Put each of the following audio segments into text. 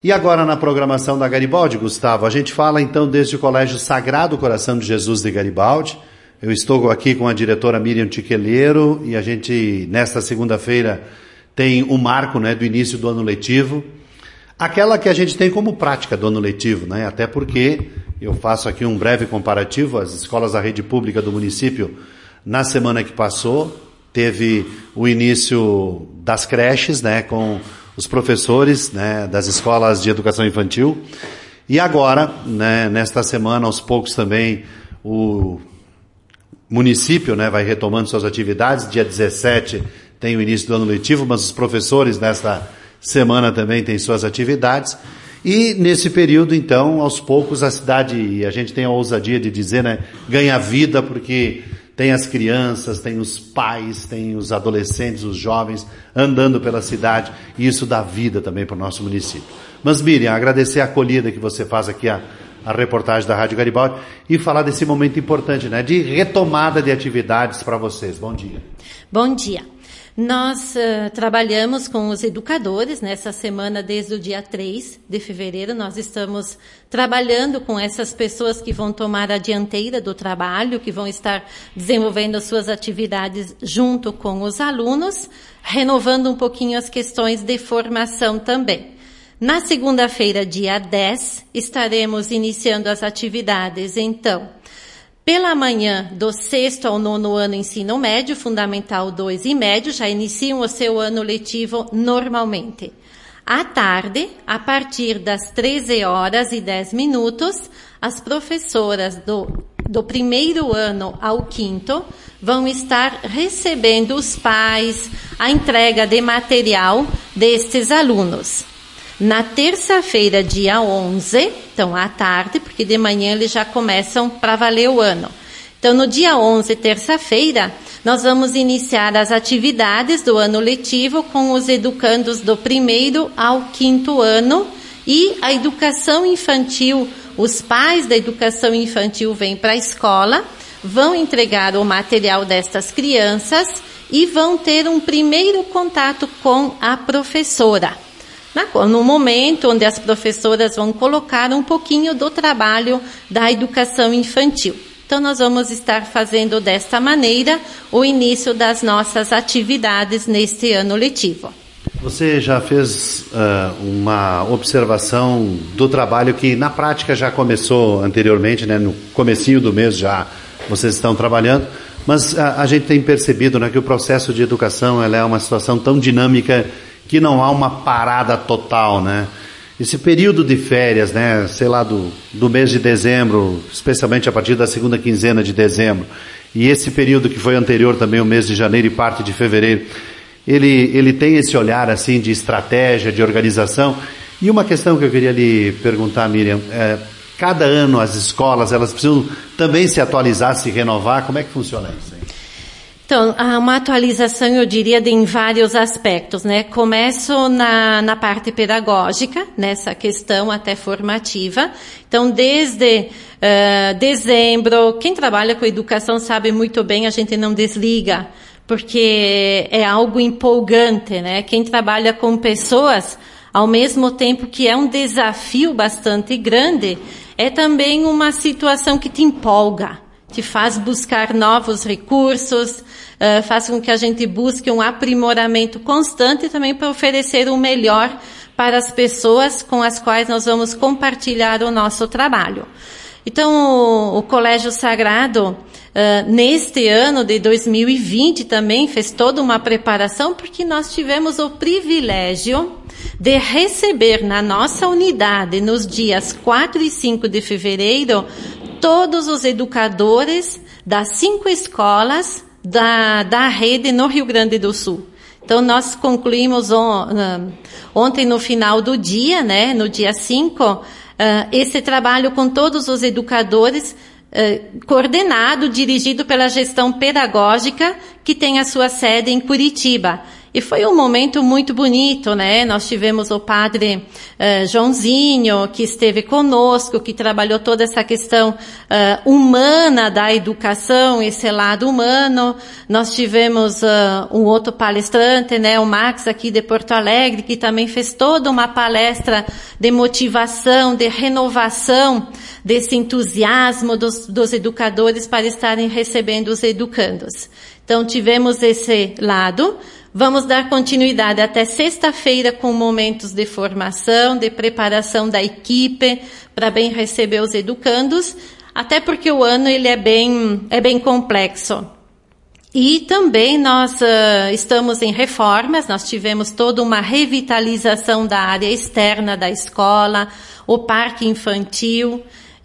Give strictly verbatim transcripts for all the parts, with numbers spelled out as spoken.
E agora na programação da Garibaldi, Gustavo, a gente fala então desde o Colégio Sagrado Coração de Jesus de Garibaldi. Eu estou aqui com a diretora Miriam Tiqueleiro e a gente, nesta segunda-feira, tem um marco, né, do início do ano letivo. Aquela que a gente tem como prática do ano letivo, né? Até porque eu faço aqui um breve comparativo. As escolas da rede pública do município, na semana que passou, teve o início das creches, né, com os professores, né, das escolas de educação infantil. E agora, né, nesta semana, aos poucos também, o município, né, vai retomando suas atividades. Dia dezessete tem o início do ano letivo, mas os professores nesta semana também têm suas atividades. E nesse período, então, aos poucos, a cidade, e a gente tem a ousadia de dizer, né, ganha vida, porque tem as crianças, tem os pais, tem os adolescentes, os jovens andando pela cidade, e isso dá vida também para o nosso município. Mas Miriam, agradecer a acolhida que você faz aqui, a, a reportagem da Rádio Garibaldi, e falar desse momento importante, né, de retomada de atividades para vocês. Bom dia. Bom dia. Nós uh, trabalhamos com os educadores nessa semana desde o dia três de fevereiro. Nós estamos trabalhando com essas pessoas que vão tomar a dianteira do trabalho, que vão estar desenvolvendo suas atividades junto com os alunos, renovando um pouquinho as questões de formação também. Na segunda-feira, dia dez, estaremos iniciando as atividades, então, pela manhã, do sexto ao nono ano ensino médio, fundamental dois e médio, já iniciam o seu ano letivo normalmente. À tarde, a partir das treze horas e dez minutos, as professoras do, do primeiro ano ao quinto vão estar recebendo os pais, a entrega de material destes alunos. Na terça-feira, dia onze, então à tarde, porque de manhã eles já começam para valer o ano. Então, no dia onze, terça-feira, nós vamos iniciar as atividades do ano letivo com os educandos do primeiro ao quinto ano e a educação infantil. Os pais da educação infantil vêm para a escola, vão entregar o material destas crianças e vão ter um primeiro contato com a professora. No momento onde as professoras vão colocar um pouquinho do trabalho da educação infantil. Então, nós vamos estar fazendo desta maneira o início das nossas atividades neste ano letivo. Você já fez uh, uma observação do trabalho que na prática já começou anteriormente, né? No comecinho do mês já vocês estão trabalhando, mas a, a gente tem percebido, né, que o processo de educação ela é uma situação tão dinâmica que não há uma parada total, né? Esse período de férias, né, sei lá, do, do mês de dezembro, especialmente a partir da segunda quinzena de dezembro, e esse período que foi anterior também, o mês de janeiro e parte de fevereiro, ele, ele tem esse olhar, assim, de estratégia, de organização. E uma questão que eu queria lhe perguntar, Miriam, é, cada ano as escolas, elas precisam também se atualizar, se renovar, como é que funciona isso aí? Então, há uma atualização, eu diria, de, em vários aspectos, né? Começo na, na parte pedagógica, nessa questão até formativa. Então, desde uh, dezembro, quem trabalha com educação sabe muito bem, a gente não desliga, porque é algo empolgante, né? Quem trabalha com pessoas, ao mesmo tempo que é um desafio bastante grande, é também uma situação que te empolga, te faz buscar novos recursos, uh, faz com que a gente busque um aprimoramento constante também para oferecer o melhor para as pessoas com as quais nós vamos compartilhar o nosso trabalho. Então, o, o Colégio Sagrado, uh, neste ano de dois mil e vinte também fez toda uma preparação, porque nós tivemos o privilégio de receber na nossa unidade, nos dias quatro e cinco de fevereiro, todos os educadores das cinco escolas da, da rede no Rio Grande do Sul. Então, nós concluímos on, uh, ontem no final do dia, né, no dia cinco, uh, esse trabalho com todos os educadores, uh, coordenado, dirigido pela gestão pedagógica, que tem a sua sede em Curitiba. E foi um momento muito bonito, né? Nós tivemos o padre uh, Joãozinho, que esteve conosco, que trabalhou toda essa questão uh, humana da educação, esse lado humano. Nós tivemos uh, um outro palestrante, né? O Max, aqui de Porto Alegre, que também fez toda uma palestra de motivação, de renovação, desse entusiasmo dos, dos educadores para estarem recebendo os educandos. Então, tivemos esse lado. Vamos dar continuidade até sexta-feira com momentos de formação, de preparação da equipe para bem receber os educandos, até porque o ano ele é bem, é bem complexo. E também nós uh, estamos em reformas, nós tivemos toda uma revitalização da área externa da escola, o parque infantil.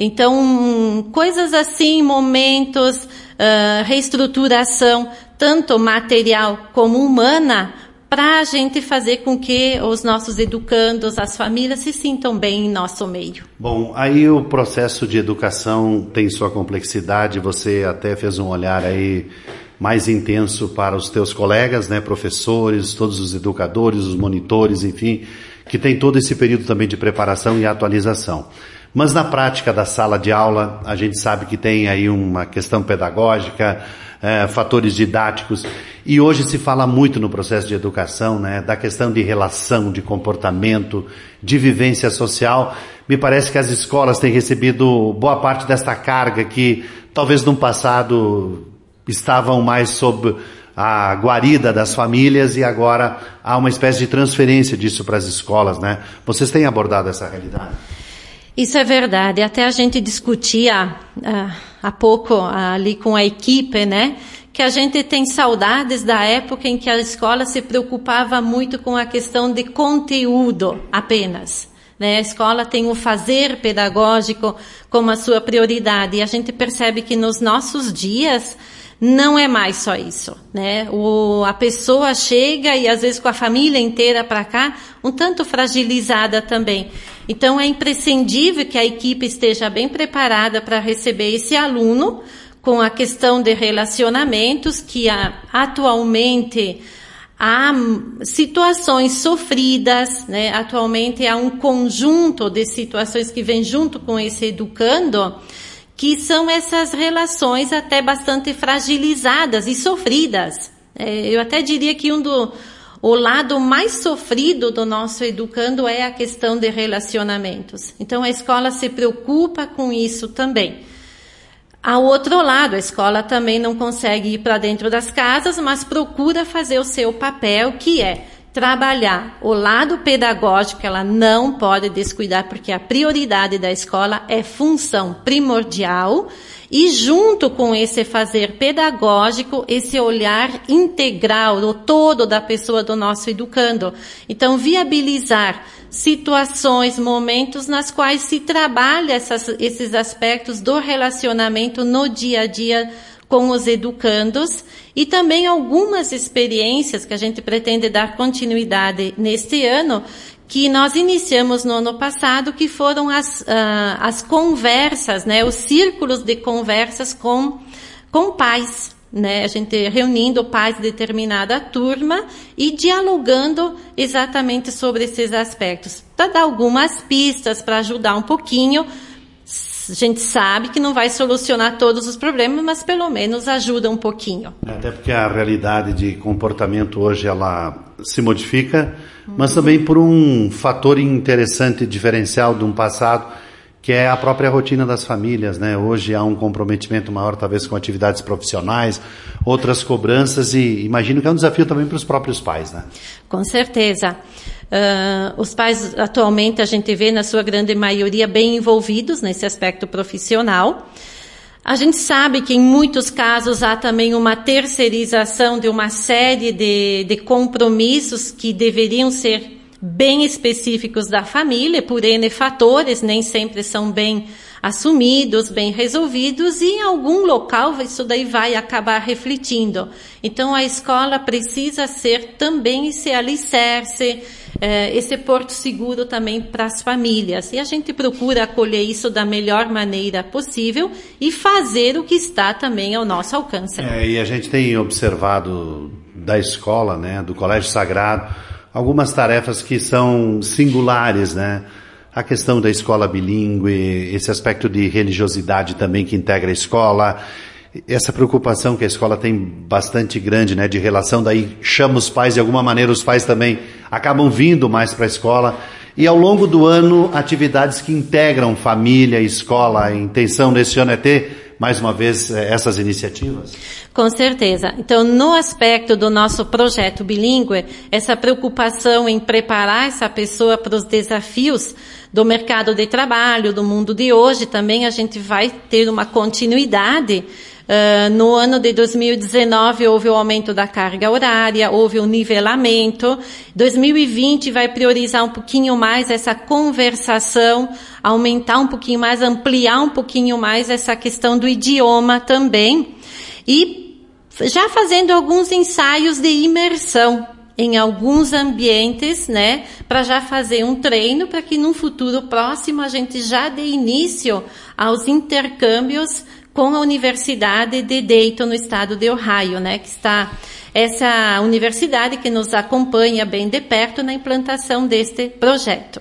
Então, coisas assim, momentos, uh, reestruturação, tanto material como humana, para a gente fazer com que os nossos educandos, as famílias se sintam bem em nosso meio. Bom, aí o processo de educação tem sua complexidade, você até fez um olhar aí mais intenso para os teus colegas, né, professores, todos os educadores, os monitores, enfim, que tem todo esse período também de preparação e atualização. Mas na prática da sala de aula, a gente sabe que tem aí uma questão pedagógica, é, fatores didáticos, e hoje se fala muito no processo de educação, né, da questão de relação, de comportamento, de vivência social. Me parece que as escolas têm recebido boa parte desta carga que talvez no passado estavam mais sob a guarida das famílias e agora há uma espécie de transferência disso para as escolas, né? Vocês têm abordado essa realidade? Isso é verdade. Até a gente discutia uh, há pouco uh, ali com a equipe, né? Que a gente tem saudades da época em que a escola se preocupava muito com a questão de conteúdo apenas. Né? A escola tem o fazer pedagógico como a sua prioridade. E a gente percebe que nos nossos dias não é mais só isso, né? O, a pessoa chega e às vezes com a família inteira para cá, um tanto fragilizada também. Então é imprescindível que a equipe esteja bem preparada para receber esse aluno com a questão de relacionamentos que a, atualmente há situações sofridas, né? Atualmente há um conjunto de situações que vem junto com esse educando, que são essas relações até bastante fragilizadas e sofridas. É, eu até diria que um do, o lado mais sofrido do nosso educando é a questão de relacionamentos. Então a escola se preocupa com isso também. Ao outro lado, a escola também não consegue ir para dentro das casas, mas procura fazer o seu papel, que é trabalhar o lado pedagógico, que ela não pode descuidar, porque a prioridade da escola é função primordial, e junto com esse fazer pedagógico, esse olhar integral, o todo da pessoa do nosso educando. Então, viabilizar situações, momentos nas quais se trabalha essas, esses aspectos do relacionamento no dia a dia com os educandos, e também algumas experiências que a gente pretende dar continuidade neste ano, que nós iniciamos no ano passado, que foram as, uh, as conversas, né, os círculos de conversas com, com pais, né, a gente reunindo pais de determinada turma e dialogando exatamente sobre esses aspectos, para dar algumas pistas, para ajudar um pouquinho. A gente sabe que não vai solucionar todos os problemas, mas pelo menos ajuda um pouquinho. Até porque a realidade de comportamento hoje ela se modifica, uhum. mas também por um fator interessante, diferencial de um passado, que é a própria rotina das famílias, né? Hoje há um comprometimento maior, talvez com atividades profissionais, outras cobranças, e imagino que é um desafio também para os próprios pais, né? Com certeza. Uh, os pais, atualmente, a gente vê, na sua grande maioria, bem envolvidos nesse aspecto profissional. A gente sabe que, em muitos casos, há também uma terceirização de uma série de, de compromissos que deveriam ser bem específicos da família, por N fatores, nem sempre são bem assumidos, bem resolvidos, e em algum local isso daí vai acabar refletindo. Então a escola precisa ser também esse alicerce, eh, esse porto seguro também para as famílias. E a gente procura acolher isso da melhor maneira possível e fazer o que está também ao nosso alcance. É, e a gente tem observado da escola, né, do Colégio Sagrado, algumas tarefas que são singulares, né? A questão da escola bilíngue, esse aspecto de religiosidade também que integra a escola, essa preocupação que a escola tem bastante grande, né, de relação, daí chama os pais, de alguma maneira os pais também acabam vindo mais para a escola. E ao longo do ano, atividades que integram família e escola. A intenção desse ano é ter, mais uma vez, essas iniciativas? Com certeza. Então, no aspecto do nosso projeto bilíngue, essa preocupação em preparar essa pessoa para os desafios do mercado de trabalho, do mundo de hoje, também a gente vai ter uma continuidade. Uh, no ano de dois mil e dezenove houve o aumento da carga horária, houve o nivelamento. dois mil e vinte vai priorizar um pouquinho mais essa conversação, aumentar um pouquinho mais, ampliar um pouquinho mais essa questão do idioma também. E já fazendo alguns ensaios de imersão em alguns ambientes, né, para já fazer um treino para que num futuro próximo a gente já dê início aos intercâmbios com a Universidade de Dayton, no estado de Ohio, né, que está essa universidade que nos acompanha bem de perto na implantação deste projeto.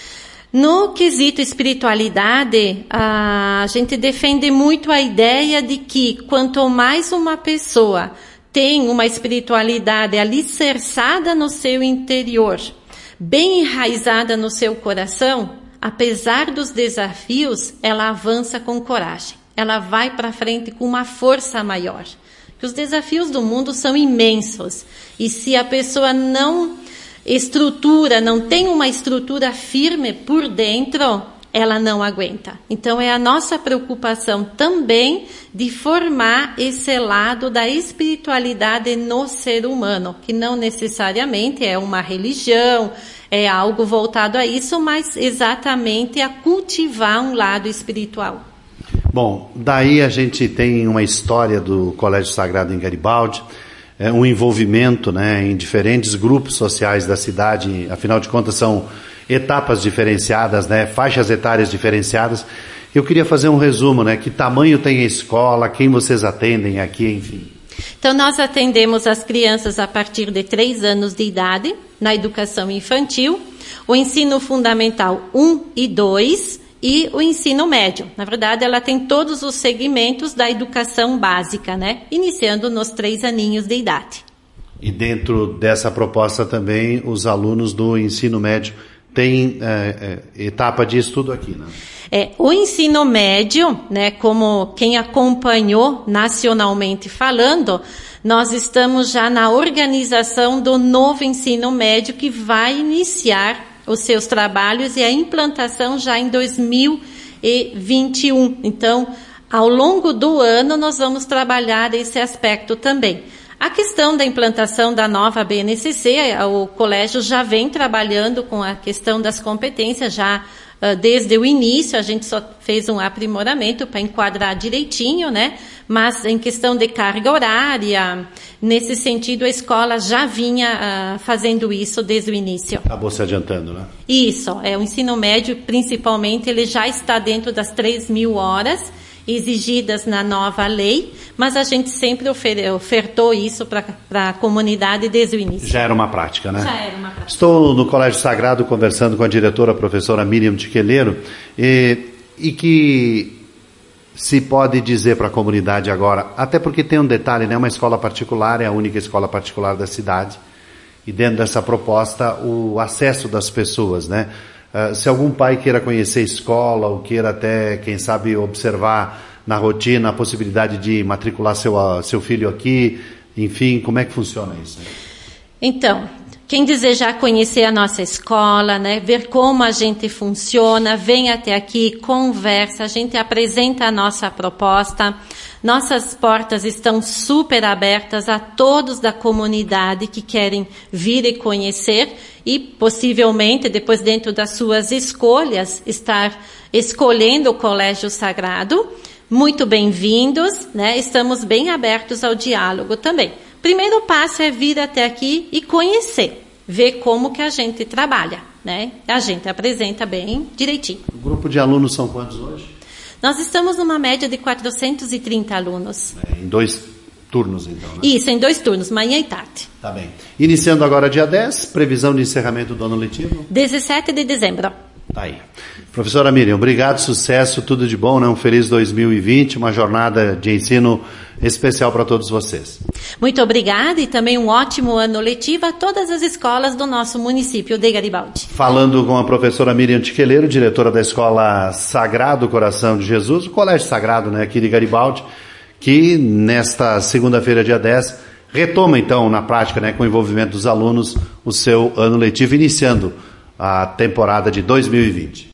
No quesito espiritualidade, a gente defende muito a ideia de que quanto mais uma pessoa tem uma espiritualidade alicerçada no seu interior, bem enraizada no seu coração, apesar dos desafios, ela avança com coragem. Ela vai para frente com uma força maior. Porque os desafios do mundo são imensos. E se a pessoa não estrutura, não tem uma estrutura firme por dentro, ela não aguenta. Então é a nossa preocupação também de formar esse lado da espiritualidade no ser humano, que não necessariamente é uma religião, é algo voltado a isso, mas exatamente a cultivar um lado espiritual. Bom, daí a gente tem uma história do Colégio Sagrado em Garibaldi, é, um envolvimento, né, em diferentes grupos sociais da cidade, afinal de contas são etapas diferenciadas, né, faixas etárias diferenciadas. Eu queria fazer um resumo, né, que tamanho tem a escola, quem vocês atendem aqui, enfim. Então nós atendemos as crianças a partir de três anos de idade, na educação infantil, o ensino fundamental um e dois, e o ensino médio. Na verdade, ela tem todos os segmentos da educação básica, né? Iniciando nos três aninhos de idade. E dentro dessa proposta também, os alunos do ensino médio têm é, é, etapa de estudo aqui, né? É, o ensino médio, né, como quem acompanhou nacionalmente falando, nós estamos já na organização do novo ensino médio que vai iniciar os seus trabalhos e a implantação já em dois mil e vinte e um. Então, ao longo do ano, nós vamos trabalhar esse aspecto também. A questão da implantação da nova B N C C, o colégio já vem trabalhando com a questão das competências, já uh, desde o início, a gente só fez um aprimoramento para enquadrar direitinho, né? Mas em questão de carga horária, nesse sentido, a escola já vinha uh, fazendo isso desde o início. Acabou se adiantando, né? Isso, é, o ensino médio, principalmente, ele já está dentro das três mil horas exigidas na nova lei, mas a gente sempre ofer- ofertou isso para a comunidade desde o início. Já era uma prática, né? Já era uma prática. Estou no Colégio Sagrado conversando com a diretora, a professora Miriam Tiqueleiro, e, e que se pode dizer para a comunidade agora, até porque tem um detalhe, né? Uma escola particular é a única escola particular da cidade, e dentro dessa proposta o acesso das pessoas, né? Uh, se algum pai queira conhecer a escola, ou queira até, quem sabe, observar na rotina a possibilidade de matricular seu, uh, seu filho aqui, enfim, como é que funciona isso? Então, quem desejar conhecer a nossa escola, né, ver como a gente funciona, vem até aqui, conversa, a gente apresenta a nossa proposta. Nossas portas estão super abertas a todos da comunidade que querem vir e conhecer e, possivelmente, depois dentro das suas escolhas, estar escolhendo o Colégio Sagrado. Muito bem-vindos, né? Estamos bem abertos ao diálogo também. Primeiro passo é vir até aqui e conhecer, ver como que a gente trabalha, né? A gente apresenta bem direitinho. O grupo de alunos são quantos hoje? Nós estamos numa média de quatrocentos e trinta alunos. É, em dois turnos, então, né? Isso, em dois turnos, manhã e tarde. Tá bem. Iniciando agora dia dez, previsão de encerramento do ano letivo? dezessete de dezembro. Tá aí. Professora Miriam, obrigado, sucesso, tudo de bom, né? Um feliz dois mil e vinte, uma jornada de ensino especial para todos vocês. Muito obrigada e também um ótimo ano letivo a todas as escolas do nosso município de Garibaldi. Falando com a professora Miriam Tiqueleiro, diretora da Escola Sagrado Coração de Jesus, o Colégio Sagrado, né, aqui de Garibaldi, que nesta segunda-feira, dia dez, retoma então na prática, né, com o envolvimento dos alunos, o seu ano letivo, iniciando a temporada de dois mil e vinte.